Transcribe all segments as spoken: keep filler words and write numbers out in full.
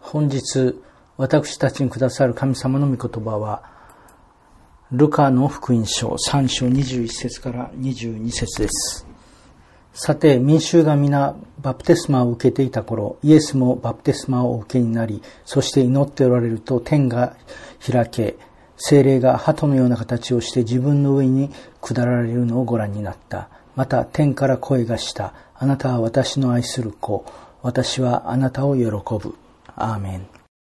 本日私たちにくださる神様の御言葉はルカの福音書さん章にじゅういち節からにじゅうに節です。さて民衆が皆バプテスマを受けていた頃、イエスもバプテスマをお受けになり、そして祈っておられると天が開け、聖霊が鳩のような形をして自分の上に下られるのをご覧になった。また天から声がした。あなたは私の愛する子、私はあなたを喜ぶ。アーメン。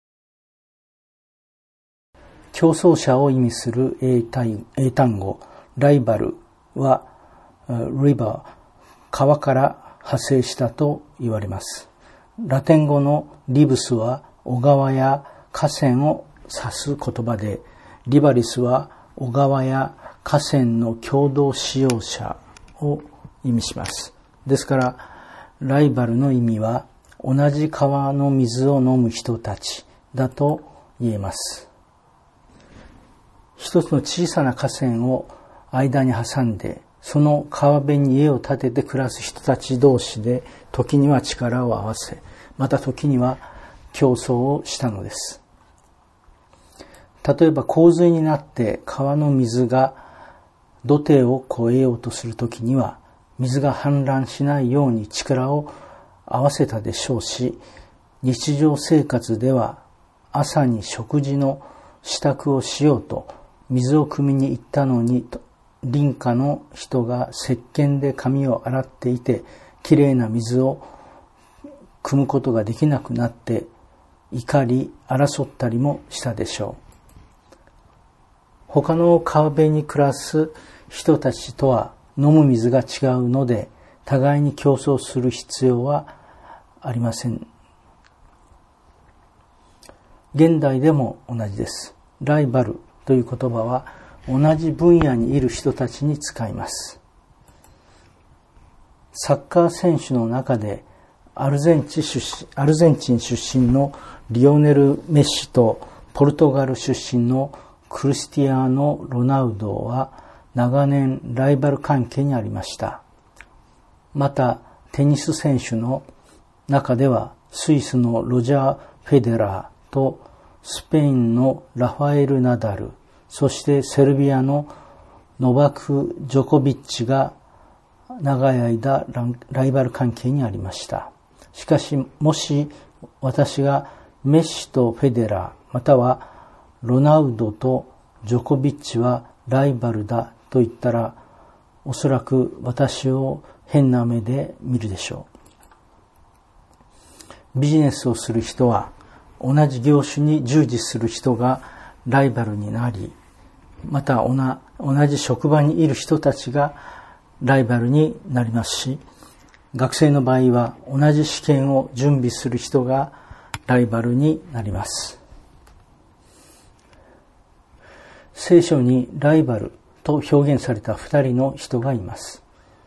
競争者を意味する英単語ライバルはリバー、川から派生したと言われます。ラテン語のリブスは小川や河川を指す言葉で、リバリスは小川や河川の共同使用者を意味します。ですからライバルの意味は同じ川の水を飲む人たちだと言えます。一つの小さな河川を間に挟んで、その川辺に家を建てて暮らす人たち同士で、時には力を合わせ、また時には競争をしたのです。例えば洪水になって川の水が土手を越えようとするときには、水が氾濫しないように力を合わせたでしょうし、日常生活では朝に食事の支度をしようと水を汲みに行ったのに、隣家の人が石鹸で髪を洗っていて、きれいな水を汲むことができなくなって怒り争ったりもしたでしょう。他の川辺に暮らす人たちとは飲む水が違うので、互いに競争する必要はありません。現代でも同じです。ライバルという言葉は同じ分野にいる人たちに使います。サッカー選手の中でアルゼンチン出身、アルゼンチン出身のリオネル・メッシとポルトガル出身のクリスティアーノ・ロナウドは長年ライバル関係にありました。またテニス選手の中ではスイスのロジャー・フェデラーとスペインのラファエル・ナダル、そしてセルビアのノバク・ジョコビッチが長い間ライバル関係にありました。しかしもし私がメッシとフェデラー、またはロナウドとジョコビッチはライバルだと言ったら、おそらく私を変な目で見るでしょう。ビジネスをする人は同じ業種に従事する人がライバルになり、また同じ職場にいる人たちがライバルになりますし、学生の場合は同じ試験を準備する人がライバルになります。聖書にライバルと表現された二人の人がいます。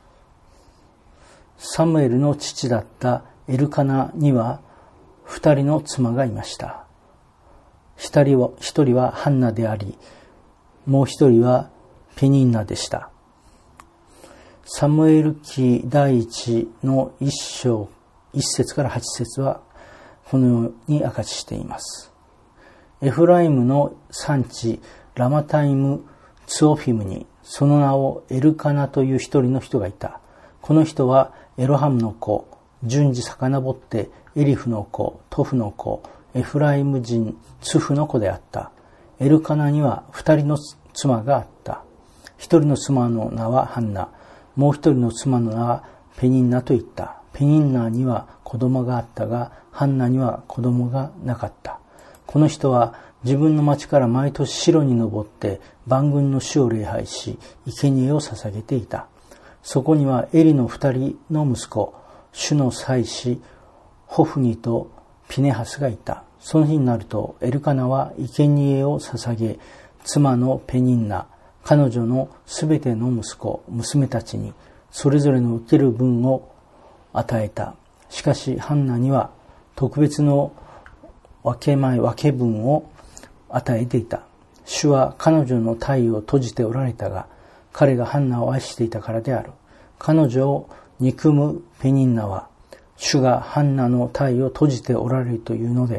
サムエルの父だったエルカナには二人の妻がいました。一人は、一人はハンナであり、もう一人はペニンナでした。サムエル記第一の一章、一節から八節はこのように明かししています。エフライムの産地ラマタイムツオフィムに、その名をエルカナという一人の人がいた。この人はエロハムの子、順次遡ってエリフの子、トフの子、エフライム人ツフの子であった。エルカナには二人の妻があった。一人の妻の名はハンナ、もう一人の妻の名はペニンナと言った。ペニンナには子供があったが、ハンナには子供がなかった。この人は自分の町から毎年城に登って万軍の主を礼拝し、生贄を捧げていた。そこにはエリの二人の息子、主の祭司ホフニとピネハスがいた。その日になるとエルカナは生贄を捧げ、妻のペニンナ、彼女のすべての息子、娘たちにそれぞれの受ける分を与えた。しかしハンナには特別の分け前、分け分を与えていた。主は彼女の体を閉じておられたが、彼がハンナを愛していたからである。彼女を憎むペニンナは、主がハンナの体を閉じておられるというので、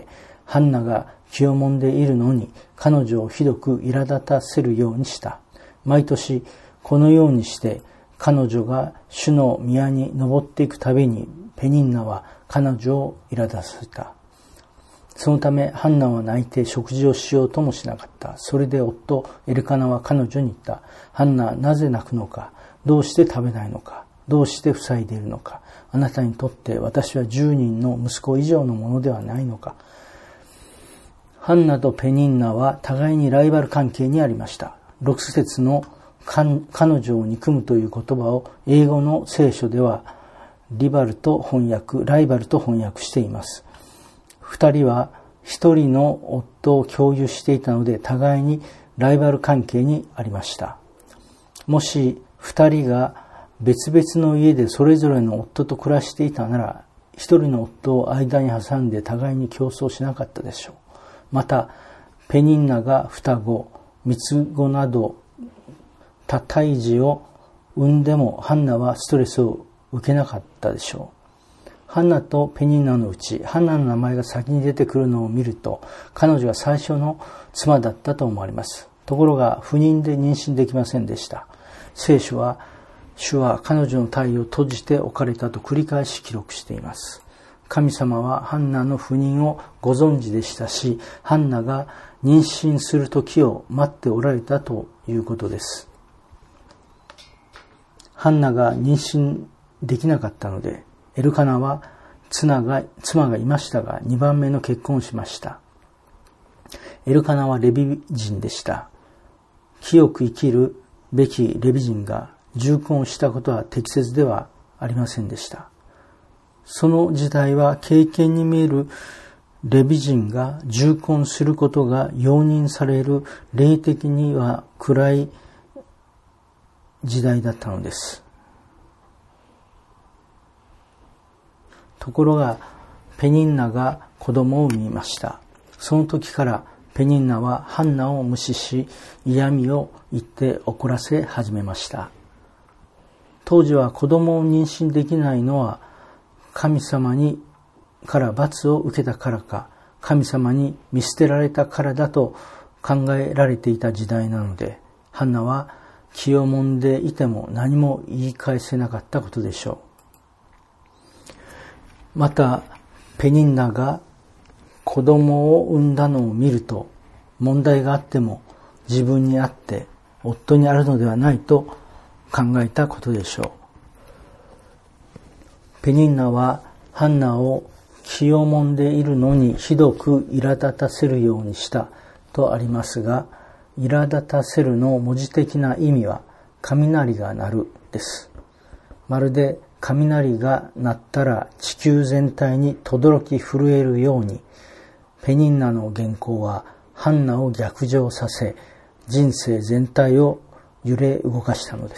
ハンナが気をもんでいるのに彼女をひどく苛立たせるようにした。毎年このようにして彼女が主の宮に登っていくたびにペニンナは彼女を苛立たせた。そのためハンナは泣いて食事をしようともしなかった。それで夫エルカナは彼女に言った。ハンナ、なぜ泣くのか。どうして食べないのか。どうして塞いでいるのか。あなたにとって私は十人の息子以上のものではないのか。ハンナとペニンナは互いにライバル関係にありました。ろく節の彼女を憎むという言葉を英語の聖書ではリバルと翻訳、ライバルと翻訳しています。二人は一人の夫を共有していたので互いにライバル関係にありました。もし二人が別々の家でそれぞれの夫と暮らしていたなら、一人の夫を間に挟んで互いに競争しなかったでしょう。また、ペニンナが双子、三つ子など多胎児を産んでもハンナはストレスを受けなかったでしょう。ハンナとペニンナのうち、ハンナの名前が先に出てくるのを見ると、彼女は最初の妻だったと思われます。ところが、不妊で妊娠できませんでした。聖書は、主は彼女の体を閉じて置かれたと繰り返し記録しています。神様はハンナの不妊をご存知でしたし、ハンナが妊娠する時を待っておられたということです。ハンナが妊娠できなかったので、エルカナは妻が、妻がいましたが、にばんめの結婚をしました。エルカナはレビ人でした。清く生きるべきレビ人が重婚したことは適切ではありませんでした。その時代は敬虔に見えるレビ人が重婚することが容認される霊的には暗い時代だったのです。ところがペニンナが子供を産みました。その時からペニンナはハンナを無視し、嫌味を言って怒らせ始めました。当時は子供を妊娠できないのは神様にから罰を受けたからか、神様に見捨てられたからだと考えられていた時代なので、ハンナは気をもんでいても何も言い返せなかったことでしょう。また、ペニンナが子供を産んだのを見ると、問題があっても自分にあって夫にあるのではないと考えたことでしょう。ペニンナはハンナを気をもんでいるのにひどく苛立たせるようにしたとありますが、苛立たせるの文字的な意味は雷が鳴るです。まるで雷が鳴ったら地球全体に轟き震えるように、ペニンナの原稿はハンナを逆上させ、人生全体を揺れ動かしたのです。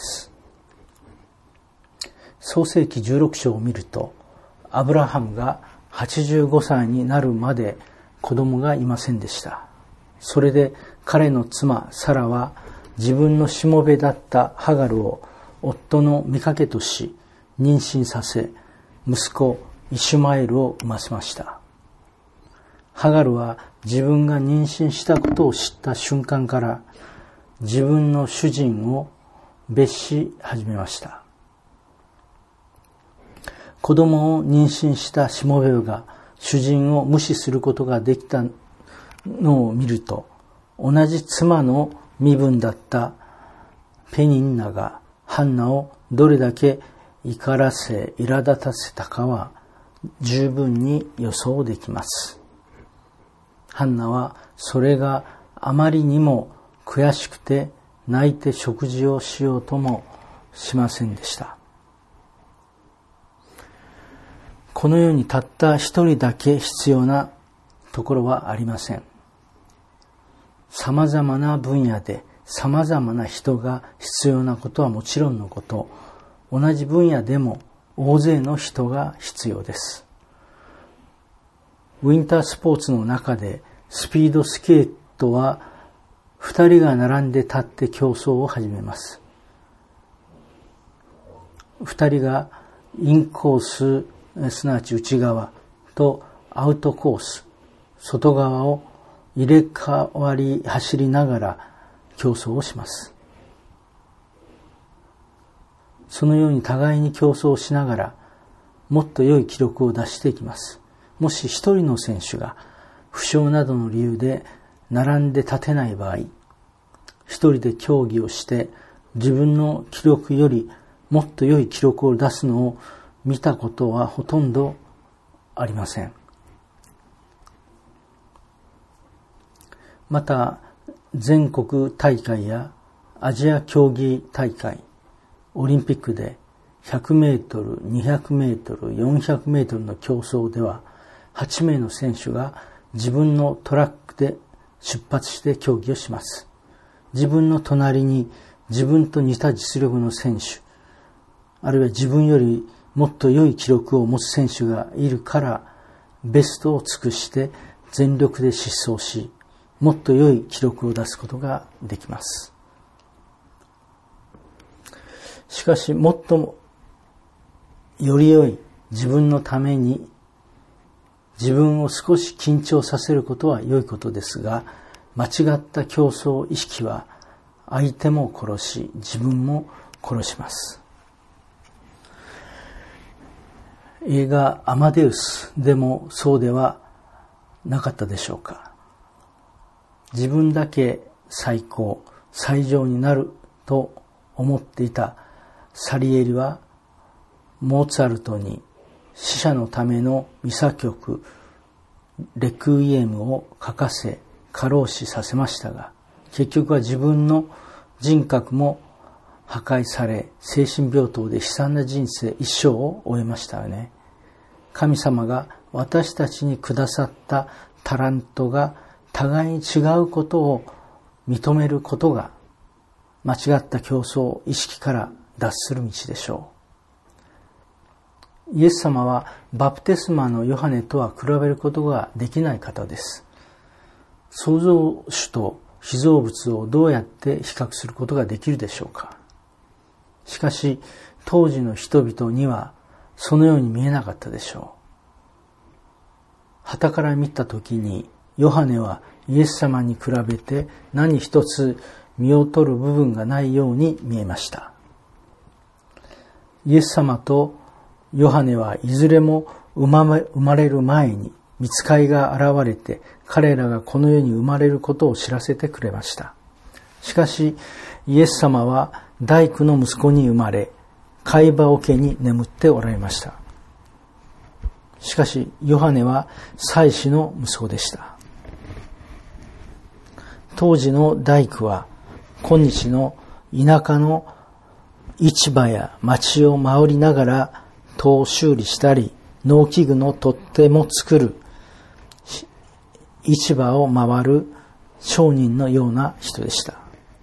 創世記じゅうろく章を見ると、アブラハムがはちじゅうごさいになるまで子供がいませんでした。それで彼の妻サラは自分のしもべだったハガルを夫の妾とし妊娠させ、息子イシュマエルを産ませました。ハガルは自分が妊娠したことを知った瞬間から自分の主人を蔑し始めました。子供を妊娠したしもべが主人を無視することができたのを見ると、同じ妻の身分だったペニンナがハンナをどれだけ怒らせ苛立たせたかは十分に予想できます。ハンナはそれがあまりにも悔しくて泣いて食事をしようともしませんでした。このようにたった一人だけ必要なところはありません。様々な分野で様々な人が必要なことはもちろんのこと、同じ分野でも大勢の人が必要です。ウィンタースポーツの中でスピードスケートは二人が並んで立って競争を始めます。二人がインコース、すなわち内側とアウトコース、 外側を入れ替わり走りながら競争をします。そのように互いに競争しながらもっと良い記録を出していきます。もし一人の選手が負傷などの理由で並んで立てない場合、一人で競技をして自分の記録よりもっと良い記録を出すのを見たことはほとんどありません。また、全国大会やアジア競技大会、オリンピックでひゃくメートル、にひゃくメートル、よんひゃくメートルの競争でははち名の選手が自分のトラックで出発して競技をします。自分の隣に自分と似た実力の選手、あるいは自分よりもっと良い記録を持つ選手がいるからベストを尽くして全力で疾走し、もっと良い記録を出すことができます。しかし、もっともより良い自分のために自分を少し緊張させることは良いことですが、間違った競争意識は相手も殺し、自分も殺します。映画アマデウスでもそうではなかったでしょうか。自分だけ最高、最上になると思っていたサリエリはモーツァルトに死者のためのミサ曲レクイエムを書かせ過労死させましたが、結局は自分の人格も破壊され、精神病棟で悲惨な人生一生を終えましたよね。神様が私たちにくださったタラントが互いに違うことを認めることが間違った競争意識から脱する道でしょう。イエス様はバプテスマのヨハネとは比べることができない方です。創造主と被造物をどうやって比較することができるでしょうか。しかし当時の人々にはそのように見えなかったでしょう。傍から見たときにヨハネはイエス様に比べて何一つ見劣る部分がないように見えました。イエス様とヨハネはいずれも生まれる前に御使いが現れて彼らがこの世に生まれることを知らせてくれました。しかしイエス様は大工の息子に生まれ、貝羽桶に眠っておられました。しかしヨハネは祭司の息子でした。当時の大工は今日の田舎の市場や町を回りながら戸を修理したり、農機具の取っ手も作る、市場を回る商人のような人でした。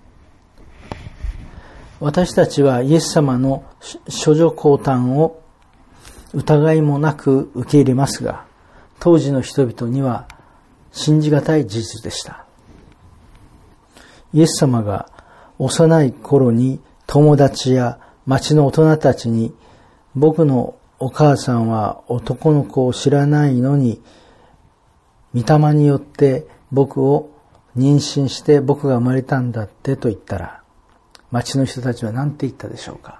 私たちはイエス様の処女降誕を疑いもなく受け入れますが、当時の人々には信じがたい事実でした。イエス様が幼い頃に友達や町の大人たちに、僕のお母さんは男の子を知らないのに、御霊によって僕を妊娠して僕が生まれたんだってと言ったら、町の人たちは何て言ったでしょうか。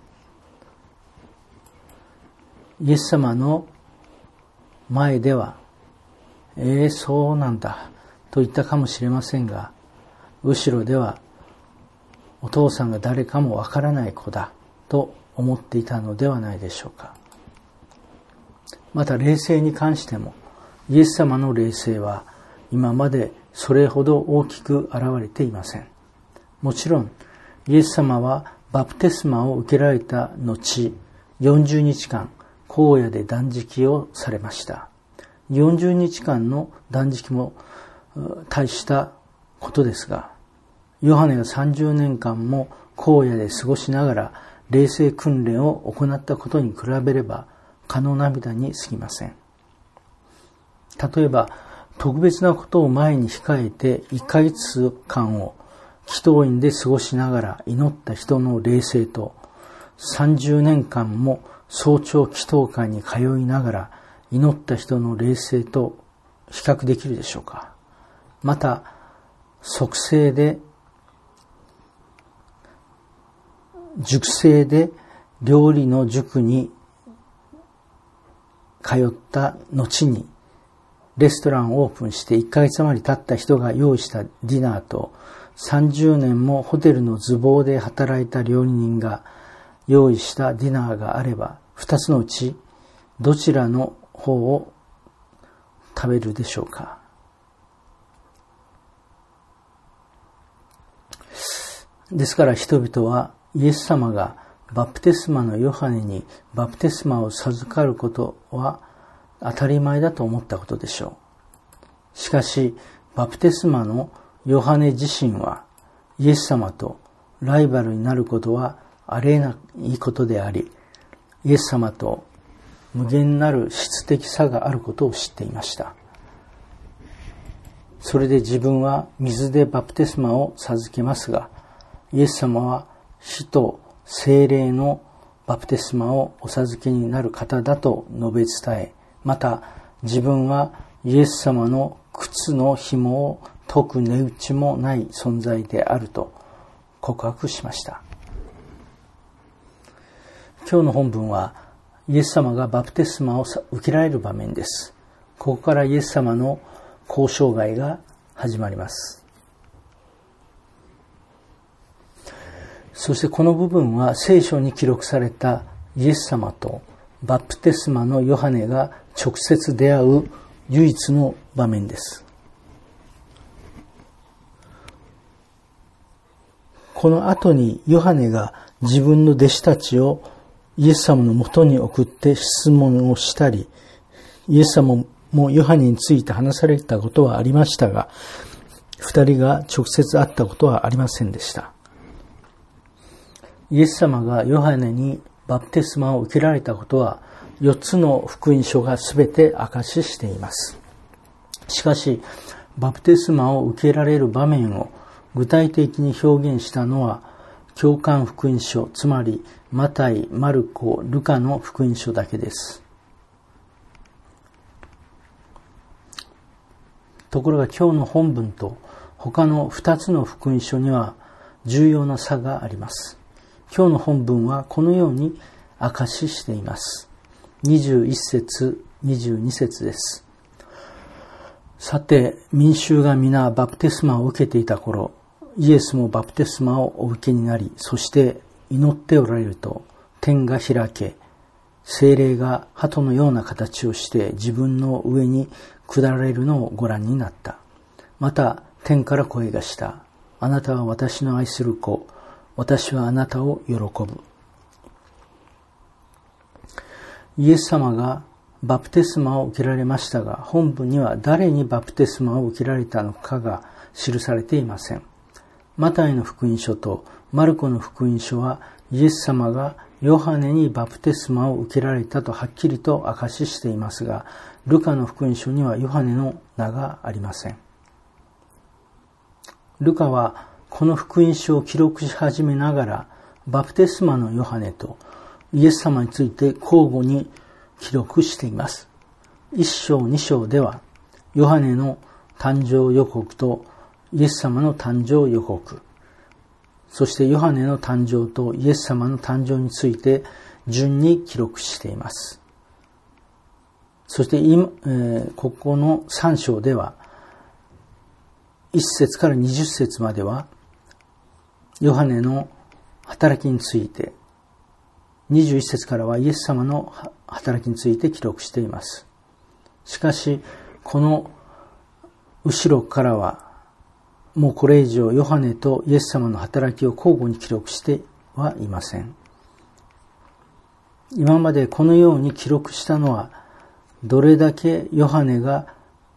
イエス様の前では、ええ、そうなんだと言ったかもしれませんが、後ろではお父さんが誰かもわからない子だと思っていたのではないでしょうか。また霊性に関しても、イエス様の霊性は今までそれほど大きく現れていません。もちろんイエス様はバプテスマを受けられた後、よんじゅうにちかん荒野で断食をされました。よんじゅうにちかんの断食も大したことですが、ヨハネがさんじゅうねんかんも荒野で過ごしながら霊性訓練を行ったことに比べれば蚊の涙に過ぎません。例えば特別なことを前に控えていっかげつかんを祈祷院で過ごしながら祈った人の霊性と、さんじゅうねんかんも早朝祈祷会に通いながら祈った人の霊性と比較できるでしょうか。また、促成で、塾生で料理の塾に通った後にレストランをオープンしていっかげつ余り経った人が用意したディナーと、さんじゅうねんもホテルの厨房で働いた料理人が用意したディナーがあれば、二つのうちどちらの方を食べるでしょうか。ですから人々はイエス様がバプテスマのヨハネにバプテスマを授かることは当たり前だと思ったことでしょう。しかしバプテスマのヨハネ自身はイエス様とライバルになることはありえないことであり、イエス様と無限なる質的差があることを知っていました。それで自分は水でバプテスマを授けますが、イエス様は死と聖霊のバプテスマをお授けになる方だと述べ伝え、また自分はイエス様の靴の紐を解く値打ちもない存在であると告白しました。今日の本文はイエス様がバプテスマを受けられる場面です。ここからイエス様の交渉外が始まります。そしてこの部分は聖書に記録されたイエス様とバプテスマのヨハネが直接出会う唯一の場面です。この後にヨハネが自分の弟子たちをイエス様のもとに送って質問をしたり、イエス様もヨハネについて話されたことはありましたが、二人が直接会ったことはありませんでした。イエス様がヨハネにバプテスマを受けられたことはよっつの福音書がすべて証ししています。しかしバプテスマを受けられる場面を具体的に表現したのは教会福音書、つまりマタイ、マルコ、ルカの福音書だけです。ところが今日の本文と他のふたつの福音書には重要な差があります。今日の本文はこのように証ししています。にじゅういっ節、にじゅうに節です。さて、民衆が皆バプテスマを受けていた頃、イエスもバプテスマをお受けになり、そして祈っておられると、天が開け、聖霊が鳩のような形をして自分の上に下られるのをご覧になった。また、天から声がした。あなたは私の愛する子、私はあなたを喜ぶ。イエス様がバプテスマを受けられましたが、本文には誰にバプテスマを受けられたのかが記されていません。マタイの福音書とマルコの福音書はイエス様がヨハネにバプテスマを受けられたとはっきりと証ししていますが、ルカの福音書にはヨハネの名がありません。ルカはこの福音書を記録し始めながら、バプテスマのヨハネとイエス様について交互に記録しています。一章二章では、ヨハネの誕生予告とイエス様の誕生予告、そしてヨハネの誕生とイエス様の誕生について順に記録しています。そして今、えー、ここの三章では、一節から二十節までは、ヨハネの働きについて、にじゅういち節からはイエス様の働きについて記録しています。しかし、この後ろからは、もうこれ以上ヨハネとイエス様の働きを交互に記録してはいません。今までこのように記録したのは、どれだけヨハネが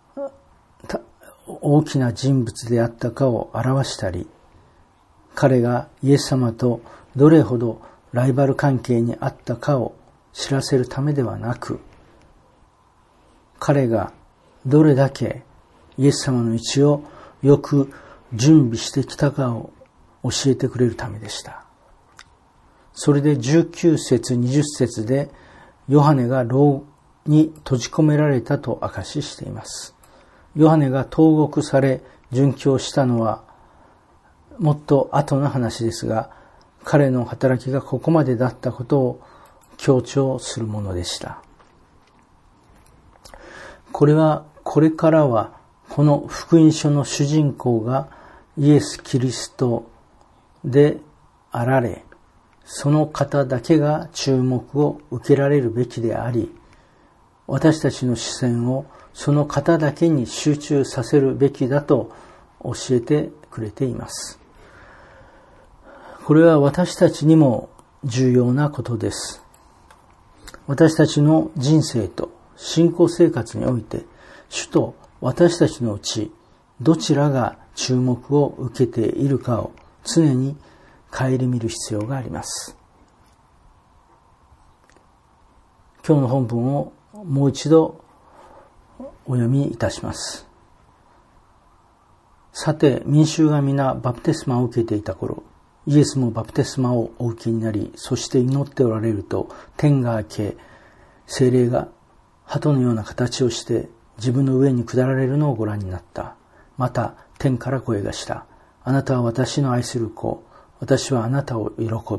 大きな人物であったかを表したり、彼がイエス様とどれほどライバル関係にあったかを知らせるためではなく、彼がどれだけイエス様の道をよく準備してきたかを教えてくれるためでした。それでじゅうきゅう節、にじゅう節でヨハネが牢に閉じ込められたと証ししています。 ヨハネが投獄され殉教したのはもっと後の話ですが、彼の働きがここまでだったことを強調するものでした。これはこれからはこの福音書の主人公がイエス・キリストであられ、その方だけが注目を受けられるべきであり、私たちの視線をその方だけに集中させるべきだと教えてくれています。これは私たちにも重要なことです。私たちの人生と信仰生活において、主と私たちのうちどちらが注目を受けているかを常に顧みる必要があります。今日の本文をもう一度お読みいたします。さて、民衆が皆バプテスマを受けていた頃、イエスもバプテスマをお受けになり、そして祈っておられると、天が開け、聖霊が鳩のような形をして自分の上に下られるのをご覧になった。また、天から声がした。あなたは私の愛する子、私はあなたを喜ぶ。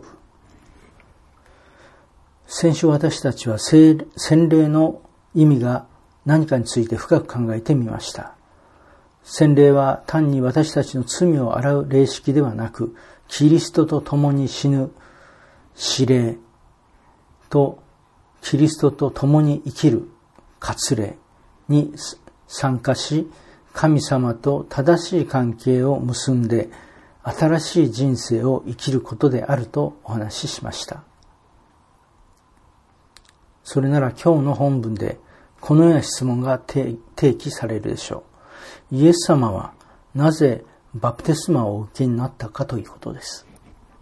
先週私たちは洗礼の意味が何かについて深く考えてみました。洗礼は単に私たちの罪を洗う礼式ではなく、キリストと共に死ぬ死礼とキリストと共に生きる割礼に参加し、神様と正しい関係を結んで新しい人生を生きることであるとお話ししました。それなら今日の本文でこのような質問が提起されるでしょう。イエス様はなぜバプテスマをお受けになったかということです。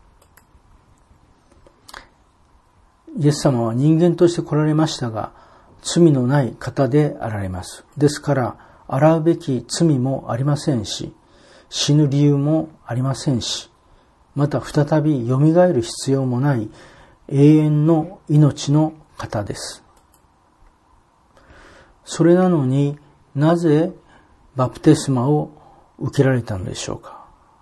イエス様は人間として来られましたが、罪のない方であられます。ですから、洗うべき罪もありませんし、死ぬ理由もありませんし、また再び蘇る必要もない永遠の命の方です。それなのになぜバプテスマを受けられたのでしょうか。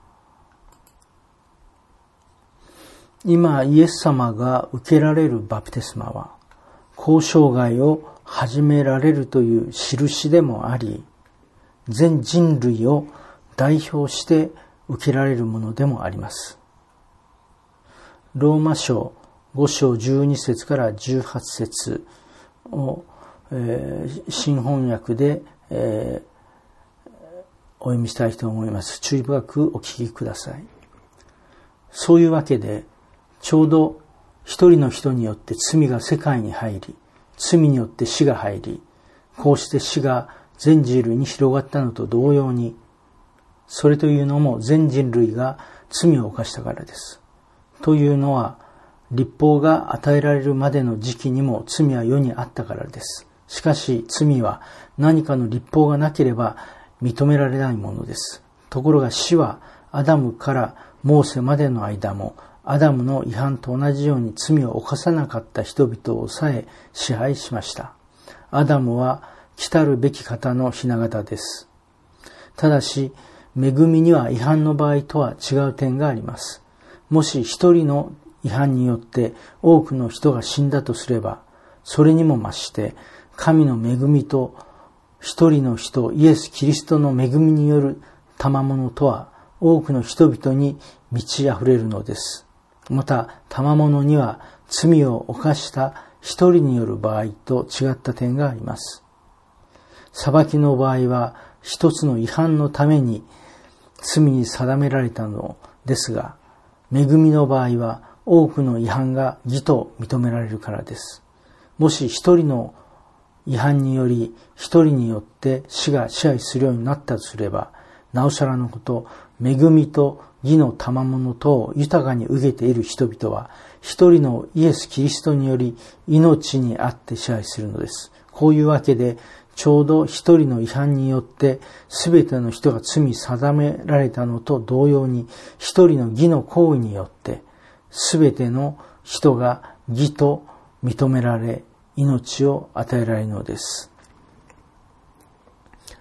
今イエス様が受けられるバプテスマは交渉外を始められるという印でもあり、全人類を代表して受けられるものでもあります。ローマ書ご章じゅうに節からじゅうはち節を、えー、新翻訳で、えー、お読みしたいと思います。注意深くお聞きください。そういうわけで、ちょうど一人の人によって罪が世界に入り、罪によって死が入り、こうして死が全人類に広がったのと同様に、それというのも全人類が罪を犯したからです。というのは、律法が与えられるまでの時期にも罪は世にあったからです。しかし罪は何かの律法がなければ認められないものです。ところが死はアダムからモーセまでの間もアダムの違反と同じように罪を犯さなかった人々をさえ支配しました。アダムは来たるべき方の雛形です。ただし、恵みには違反の場合とは違う点があります。もし一人の違反によって多くの人が死んだとすれば、それにも増して神の恵みと一人の人イエス・キリストの恵みによる賜物とは多くの人々に満ち溢れるのです。また賜物には罪を犯した一人による場合と違った点があります。裁きの場合は一つの違反のために罪に定められたのですが、恵みの場合は多くの違反が義と認められるからです。もし一人の違反により一人によって死が支配するようになったとすれば、なおさらのこと、恵みと義の賜物とを豊かに受けている人々は、一人のイエス・キリストにより命にあって支配するのです。こういうわけで、ちょうど一人の違反によって全ての人が罪定められたのと同様に、一人の義の行為によって全ての人が義と認められ、命を与えられるのです。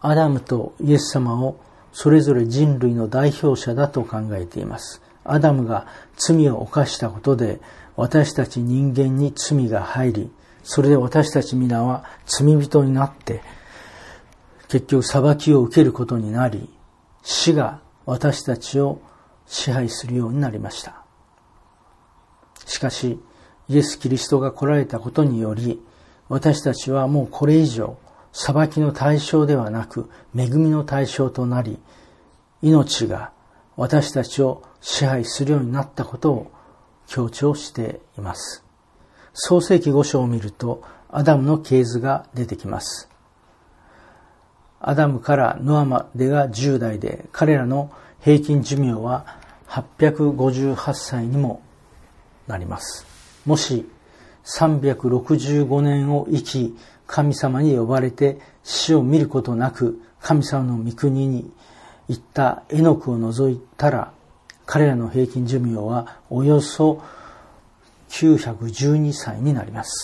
アダムとイエス様をそれぞれ人類の代表者だと考えています。アダムが罪を犯したことで私たち人間に罪が入り、それで私たち皆は罪人になって結局裁きを受けることになり、死が私たちを支配するようになりました。しかしイエス・キリストが来られたことにより、私たちはもうこれ以上裁きの対象ではなく恵みの対象となり、命が私たちを支配するようになったことを強調しています。創世記ご章を見るとアダムの系図が出てきます。アダムからノアまでがじゅう代で、彼らの平均寿命ははっぴゃくごじゅうはっさいにもなります。もしさんびゃくろくじゅうごねんを生き、神様に呼ばれて死を見ることなく神様の御国に行ったエノクを除いたら、彼らの平均寿命はおよそきゅうひゃくじゅうにさいになります。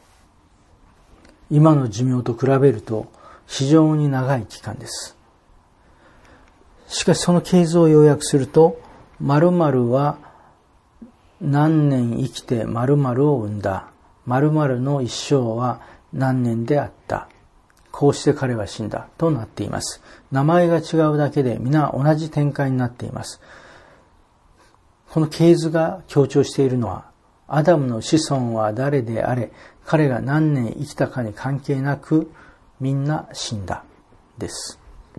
今の寿命と比べると非常に長い期間です。しかしその系図を要約すると、〇〇は何年生きて〇〇を生んだ。〇〇の一生は何年であった。こうして彼は死んだとなっています。名前が違うだけで皆同じ展開になっています。この系図が強調しているのは、アダムの子孫は誰であれ、彼が何年生きたかに関係なくみんな死んだです。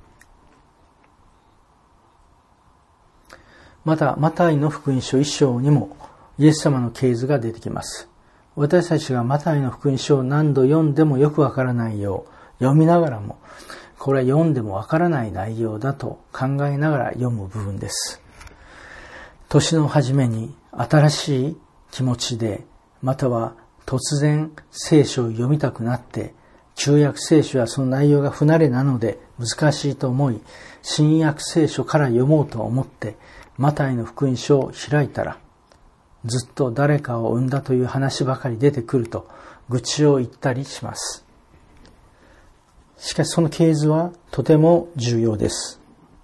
またマタイの福音書一章にもイエス様の系図が出てきます。私たちがマタイの福音書を何度読んでもよくわからないよう、読みながらもこれは読んでもわからない内容だと考えながら読む部分です。年の初めに新しい気持ちで、または突然聖書を読みたくなって、旧約聖書はその内容が不慣れなので難しいと思い、新約聖書から読もうと思ってマタイの福音書を開いたら、ずっと誰かを産んだという話ばかり出てくると愚痴を言ったりします。しかしその系図はとても重要です。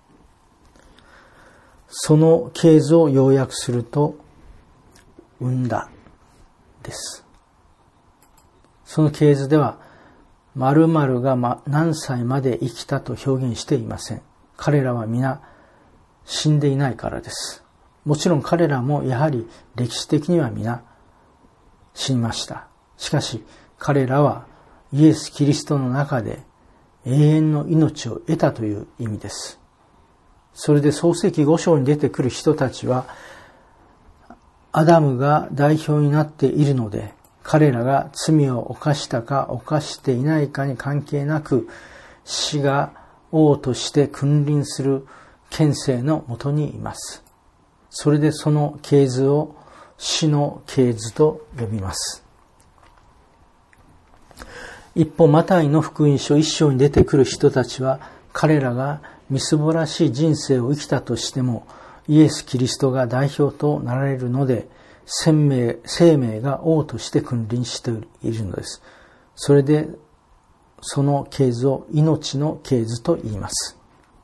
その系図を要約すると、産んだです。その系図では〇〇が何歳まで生きたと表現していません。彼らは皆死んでいないからです。もちろん彼らもやはり歴史的には皆死にました。しかし彼らはイエス・キリストの中で永遠の命を得たという意味です。それで創世記ご章に出てくる人たちはアダムが代表になっているので、彼らが罪を犯したか犯していないかに関係なく、死が王として君臨する権勢のもとにいます。それでその系図を死の系図と呼びます。一方、マタイの福音書一章に出てくる人たちは、彼らがみすぼらしい人生を生きたとしても、イエス・キリストが代表となられるので、生命、生命が王として君臨しているのです。それで、その系図を命の系図と言います。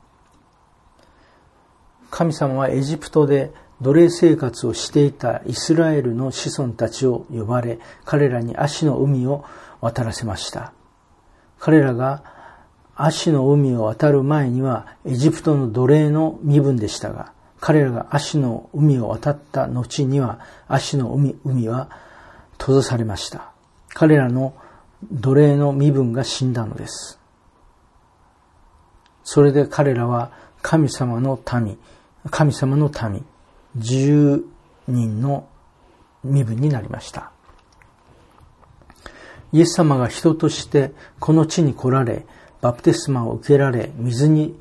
神様はエジプトで奴隷生活をしていたイスラエルの子孫たちを呼ばれ、彼らにアシの海を渡らせました。彼らがアシの海を渡る前にはエジプトの奴隷の身分でしたが、彼らがアシの海を渡った後にはアシの 海, 海は閉ざされました。彼らの奴隷の身分が死んだのです。それで彼らは神様の民、神様の民、じゅうにんの身分になりました。イエス様が人としてこの地に来られ、バプテスマを受けられ、水に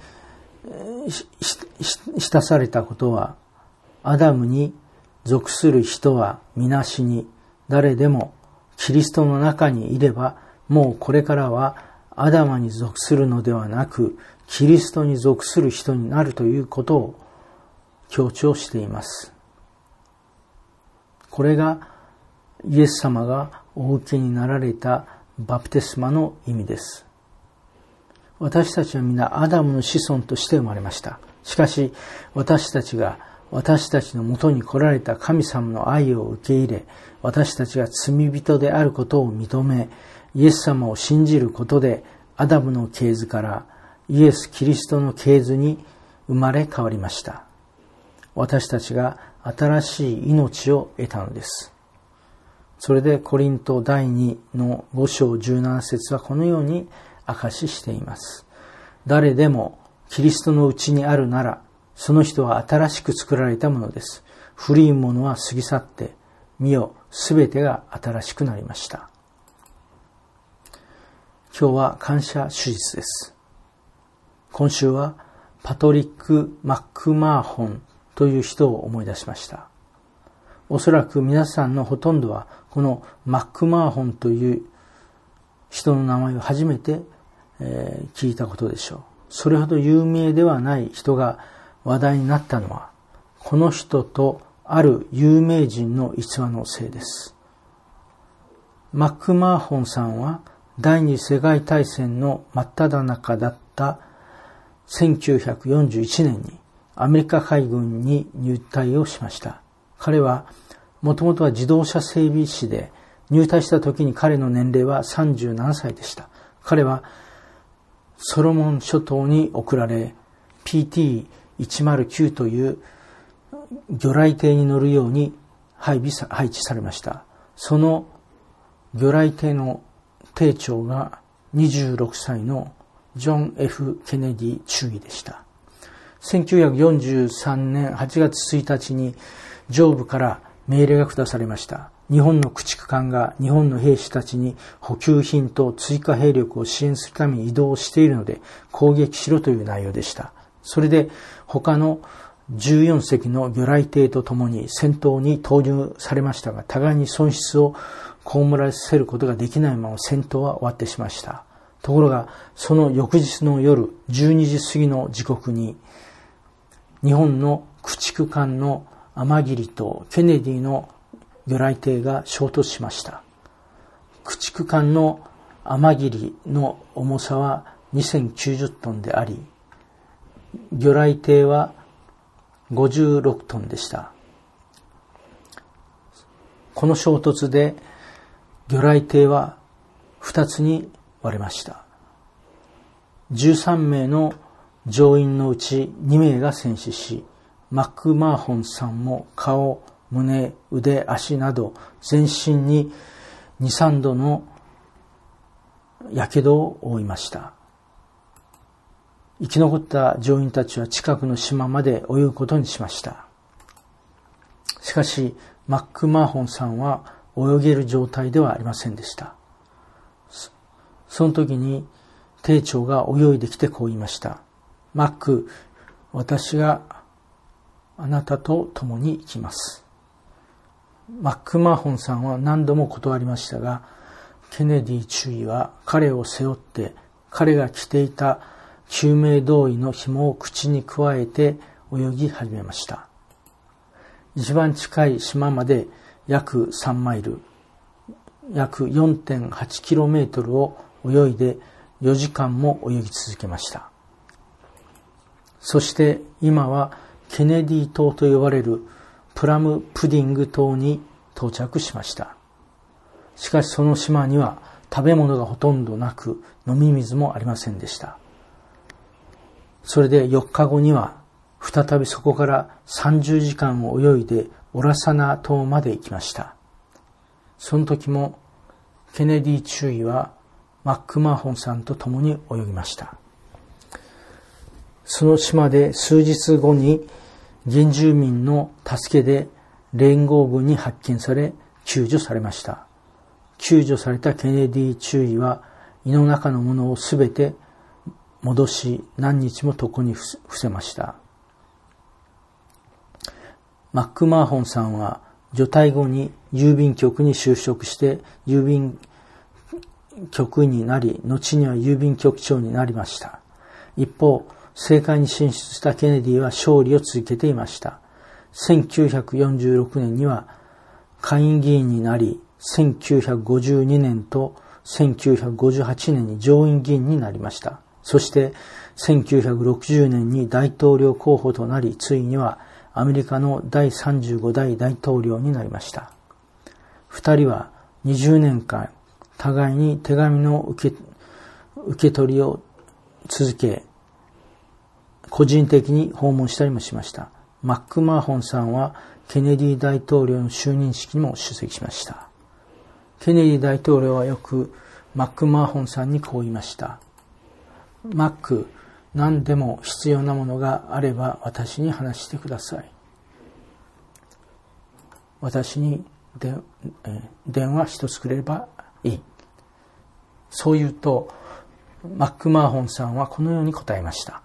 浸されたことは、アダムに属する人は皆死に、誰でもキリストの中にいれば、もうこれからはアダムに属するのではなく、キリストに属する人になるということを強調しています。これがイエス様がお受けになられたバプテスマの意味です。 私たちは皆アダムの子孫として生まれました。しかし私たちが私たちのもとに来られた神様の愛を受け入れ、私たちが罪人であることを認め、イエス様を信じることでアダムの系図からイエス・キリストの系図に生まれ変わりました。私たちが新しい命を得たのです。それでコリント第にのご章じゅうなな節はこのように証ししています。誰でもキリストのうちにあるなら、その人は新しく作られたものです。古いものは過ぎ去って、見よ、すべてが新しくなりました。今日は感謝手術です。今週はパトリック・マックマーホンという人を思い出しました。おそらく皆さんのほとんどはこのマックマーホンという人の名前を初めて、えー、聞いたことでしょう。それほど有名ではない人が話題になったのは、この人とある有名人の逸話のせいです。マックマーホンさんは第二次世界大戦の真っ只中だったせんきゅうひゃくよんじゅういちねんにアメリカ海軍に入隊をしました。彼はもともとは自動車整備士で、入隊した時に彼の年齢はさんじゅうななさいでした。彼はソロモン諸島に送られ ピーティーいちまるきゅう という魚雷艇に乗るように配備さ、配置されました。その魚雷艇の艇長がにじゅうろくさいのジョン・ F ・ケネディ中尉でした。せんきゅうひゃくよんじゅうさんねんはちがつついたちに上部から命令が下されました。日本の駆逐艦が日本の兵士たちに補給品と追加兵力を支援するために移動しているので攻撃しろという内容でした。それで他のじゅうよんせきの魚雷艇とともに戦闘に投入されましたが、互いに損失を被らせることができないまま戦闘は終わってしまいました。ところがその翌日の夜じゅうにじ過ぎの時刻に日本の駆逐艦の天霧とケネディの魚雷艇が衝突しました。駆逐艦の天霧の重さはにせんきゅうじゅうトンであり、魚雷艇はごじゅうろくトンでした。この衝突で魚雷艇はふたつに割れました。じゅうさんめいの乗員のうちにめいが戦死し、マックマーホンさんも顔、胸、腕、足など全身にに、さんどの火傷を負いました。生き残った乗員たちは近くの島まで泳ぐことにしました。しかし、マックマーホンさんは泳げる状態ではありませんでした。その時に艇長が泳いできてこう言いました。マック、私があなたと共に行きます。マックマーホンさんは何度も断りましたが、ケネディ中尉は彼を背負って彼が着ていた救命胴衣の紐を口にくわえて泳ぎ始めました。一番近い島まで約さんマイル、約 よんてんはちキロメートル を泳いでよじかんも泳ぎ続けました。そして今はケネディ島と呼ばれるプラムプディング島に到着しました。しかしその島には食べ物がほとんどなく飲み水もありませんでした。それでよっかごには再びそこからさんじゅうじかんを泳いでオラサナ島まで行きました。その時もケネディ中尉はマックマーホンさんと共に泳ぎました。その島で数日後に原住民の助けで連合軍に発見され救助されました。救助されたケネディ中尉は胃の中のものをすべて戻し何日も床に伏せました。マックマーホンさんは除隊後に郵便局に就職して郵便局員になり、後には郵便局長になりました。一方、政界に進出したケネディは勝利を続けていました。せんきゅうひゃくよんじゅうろくねんには下院議員になり、せんきゅうひゃくごじゅうにねんとせんきゅうひゃくごじゅうはちねんに上院議員になりました。 そしてせんきゅうひゃくろくじゅうねんに大統領候補となり、ついにはアメリカのだいさんじゅうごだい大統領になりました。二人はにじゅうねんかん互いに手紙の受け、受け取りを続け、個人的に訪問したりもしました。マックマーホンさんはケネディ大統領の就任式にも出席しました。ケネディ大統領はよくマックマーホンさんにこう言いました。マック、何でも必要なものがあれば私に話してください。私にで、えー、電話一つくれればいい。そう言うと、マックマーホンさんはこのように答えました。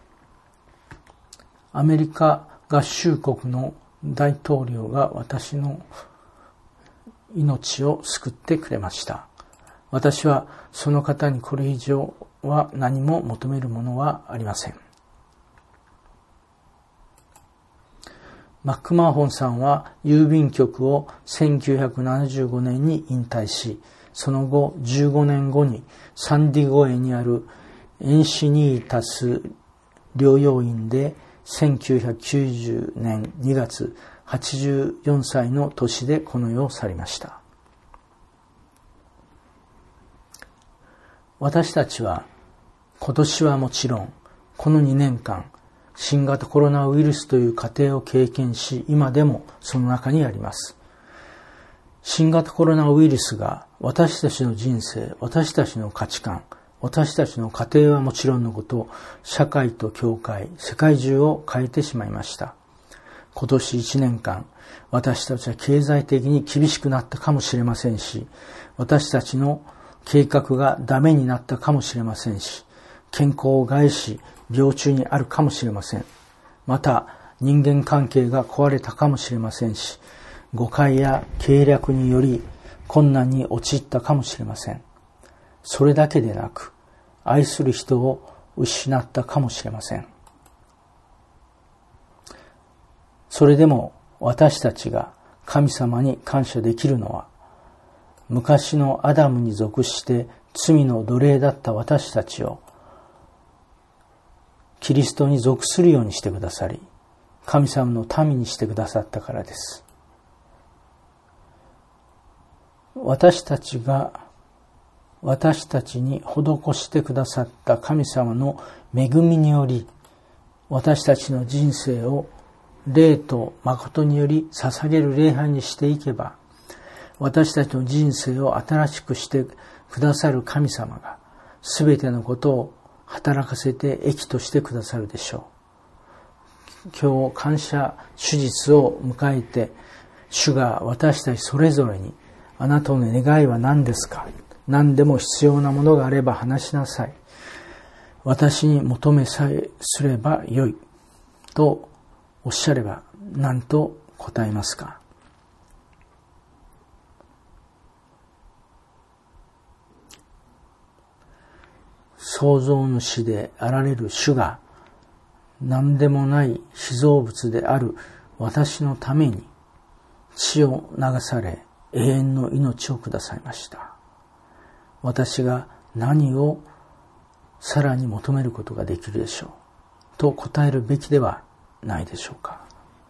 アメリカ合衆国の大統領が私の命を救ってくれました。私はその方にこれ以上は何も求めるものはありません。マックマーホンさんは郵便局をせんきゅうひゃくななじゅうごねんに引退し、その後じゅうごねんごにサンディゴエにあるエンシニータス療養院でせんきゅうひゃくきゅうじゅうねんにがつはちじゅうよんさいの年でこの世を去りました。私たちは今年はもちろんこのにねんかん新型コロナウイルスという過程を経験し、今でもその中にあります。新型コロナウイルスが私たちの人生、私たちの価値観、私たちの家庭はもちろんのこと、社会と教会、世界中を変えてしまいました。今年いちねんかん、私たちは経済的に厳しくなったかもしれませんし、私たちの計画がダメになったかもしれませんし、健康を害し、病中にあるかもしれません。また、人間関係が壊れたかもしれませんし、誤解や計略により困難に陥ったかもしれません。それだけでなく、愛する人を失ったかもしれません。それでも私たちが神様に感謝できるのは、昔のアダムに属して罪の奴隷だった私たちをキリストに属するようにしてくださり、神様の民にしてくださったからです。私たちが私たちに施してくださった神様の恵みにより、私たちの人生を霊と誠により捧げる礼拝にしていけば、私たちの人生を新しくしてくださる神様が、すべてのことを働かせて益としてくださるでしょう。今日感謝主日を迎えて、主が私たちそれぞれに、あなたの願いは何ですか？何でも必要なものがあれば話しなさい。私に求めさえすればよい。とおっしゃれば何と答えますか？創造主であられる主が、何でもない被造物である私のために血を流され、永遠の命をくださいました。私が何をさらに求めることができるでしょうと答えるべきではないでしょうか。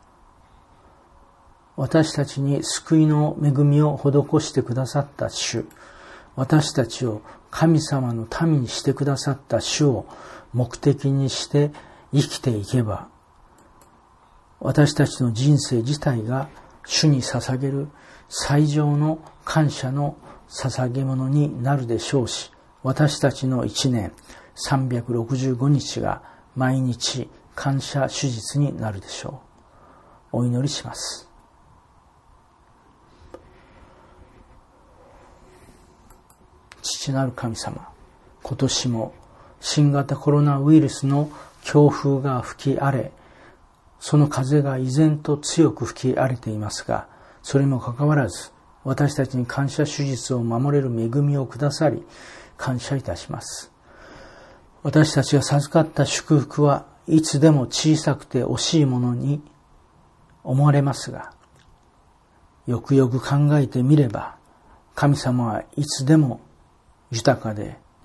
私たちに救いの恵みを施してくださった主、私たちを神様の民にしてくださった主を目的にして生きていけば、私たちの人生自体が主に捧げる最上の感謝の捧げ物になるでしょうし、私たちの一年さんびゃくろくじゅうごにちが毎日感謝主日になるでしょう。お祈りします。父なる神様、今年も新型コロナウイルスの強風が吹き荒れ、その風が依然と強く吹き荒れていますが、それもかかわらず、私たちに感謝主日を守れる恵みをくださり、感謝いたします。私たちが授かった祝福はいつでも小さくて惜しいものに思われますが、よくよく考えてみれば、神様はいつでも豊かで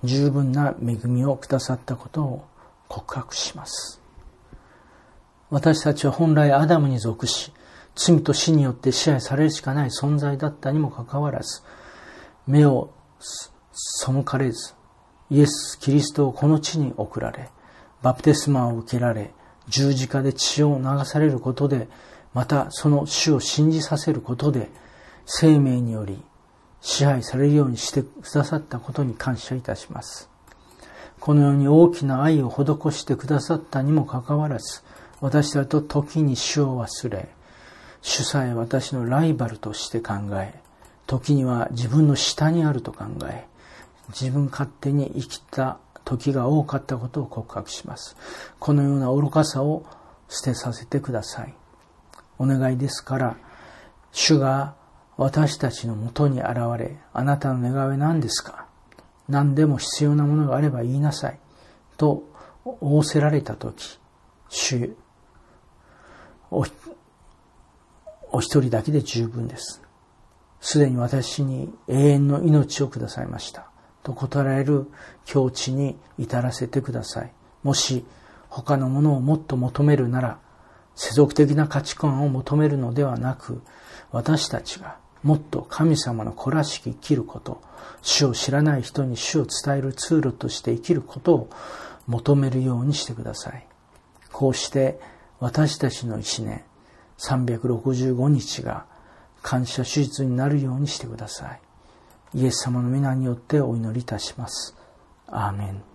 十分な恵みをくださったことを告白します。私たちは本来アダムに属し、罪と死によって支配されるしかない存在だったにもかかわらず、目を背かれず、イエス・キリストをこの地に送られ、バプテスマを受けられ、十字架で血を流されることで、またその死を信じさせることで、生命により支配されるようにしてくださったことに感謝いたします。このように大きな愛を施してくださったにもかかわらず、私たちと時に主を忘れ、主さえ私のライバルとして考え、時には自分の下にあると考え、自分勝手に生きた時が多かったことを告白します。このような愚かさを捨てさせてください。お願いですから、主が私たちのもとに現れ、あなたの願いは何ですか？何でも必要なものがあれば言いなさい。と仰せられたとき、主、お、お一人だけで十分です。すでに私に永遠の命をくださいました。と答えられる境地に至らせてください。もし他のものをもっと求めるなら、世俗的な価値観を求めるのではなく、私たちがもっと神様の子らしき生きること、主を知らない人に主を伝えるツールとして生きることを求めるようにしてください。こうして私たちの一年、さんびゃくろくじゅうごにちが感謝手術になるようにしてください。イエス様の皆によってお祈りいたします。アーメン。